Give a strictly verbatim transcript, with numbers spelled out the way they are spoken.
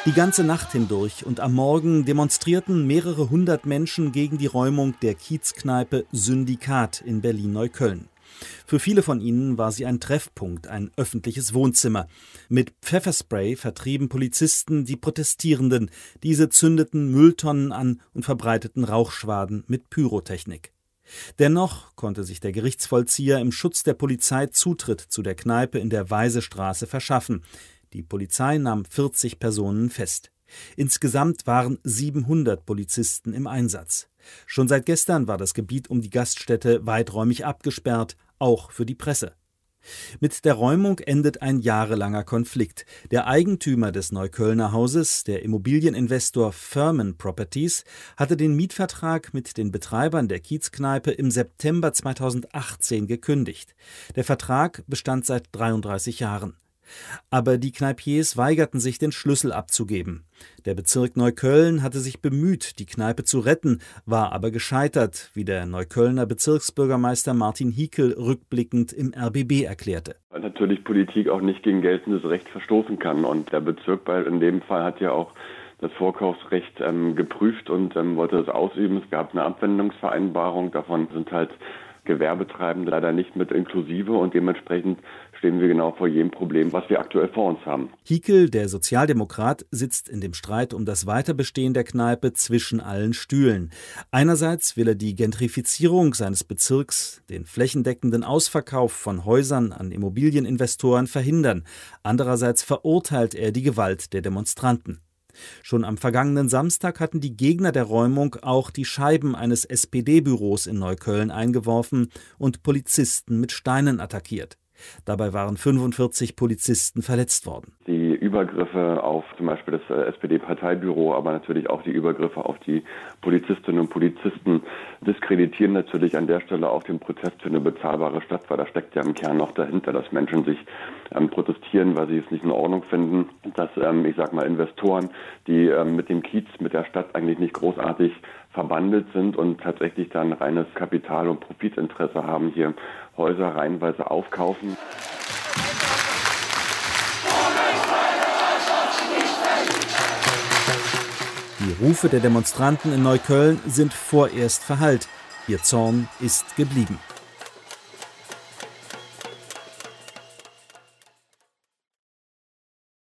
Die ganze Nacht hindurch und am Morgen demonstrierten mehrere hundert Menschen gegen die Räumung der Kiezkneipe Syndikat in Berlin-Neukölln. Für viele von ihnen war sie ein Treffpunkt, ein öffentliches Wohnzimmer. Mit Pfefferspray vertrieben Polizisten die Protestierenden. Diese zündeten Mülltonnen an und verbreiteten Rauchschwaden mit Pyrotechnik. Dennoch konnte sich der Gerichtsvollzieher im Schutz der Polizei Zutritt zu der Kneipe in der Weisestraße verschaffen. Die Polizei nahm vierzig Personen fest. Insgesamt waren siebenhundert Polizisten im Einsatz. Schon seit gestern war das Gebiet um die Gaststätte weiträumig abgesperrt, auch für die Presse. Mit der Räumung endet ein jahrelanger Konflikt. Der Eigentümer des Neuköllner Hauses, der Immobilieninvestor Firmen Properties, hatte den Mietvertrag mit den Betreibern der Kiezkneipe im September zweitausendachtzehn gekündigt. Der Vertrag bestand seit dreiunddreißig Jahren. Aber die Kneipiers weigerten sich, den Schlüssel abzugeben. Der Bezirk Neukölln hatte sich bemüht, die Kneipe zu retten, war aber gescheitert, wie der Neuköllner Bezirksbürgermeister Martin Hiekel rückblickend im R B B erklärte. Weil natürlich Politik auch nicht gegen geltendes Recht verstoßen kann. Und der Bezirk in dem Fall hat ja auch das Vorkaufsrecht ähm, geprüft und ähm, wollte es ausüben. Es gab eine Abwendungsvereinbarung, davon sind halt Gewerbetreibende leider nicht mit inklusive und dementsprechend stehen wir genau vor jedem Problem, was wir aktuell vor uns haben. Hiekel, der Sozialdemokrat, sitzt in dem Streit um das Weiterbestehen der Kneipe zwischen allen Stühlen. Einerseits will er die Gentrifizierung seines Bezirks, den flächendeckenden Ausverkauf von Häusern an Immobilieninvestoren verhindern. Andererseits verurteilt er die Gewalt der Demonstranten. Schon am vergangenen Samstag hatten die Gegner der Räumung auch die Scheiben eines S P D-Büros in Neukölln eingeworfen und Polizisten mit Steinen attackiert. Dabei waren fünfundvierzig Polizisten verletzt worden. Die Übergriffe auf zum Beispiel das S P D-Parteibüro, aber natürlich auch die Übergriffe auf die Polizistinnen und Polizisten diskreditieren natürlich an der Stelle auch den Protest für eine bezahlbare Stadt, weil da steckt ja im Kern noch dahinter, dass Menschen sich ähm, protestieren, weil sie es nicht in Ordnung finden, dass, ähm, ich sag mal, Investoren, die ähm, mit dem Kiez, mit der Stadt eigentlich nicht großartig verbandelt sind und tatsächlich dann reines Kapital- und Profitinteresse haben, hier Häuser reihenweise aufkaufen. Die Rufe der Demonstranten in Neukölln sind vorerst verhallt. Ihr Zorn ist geblieben.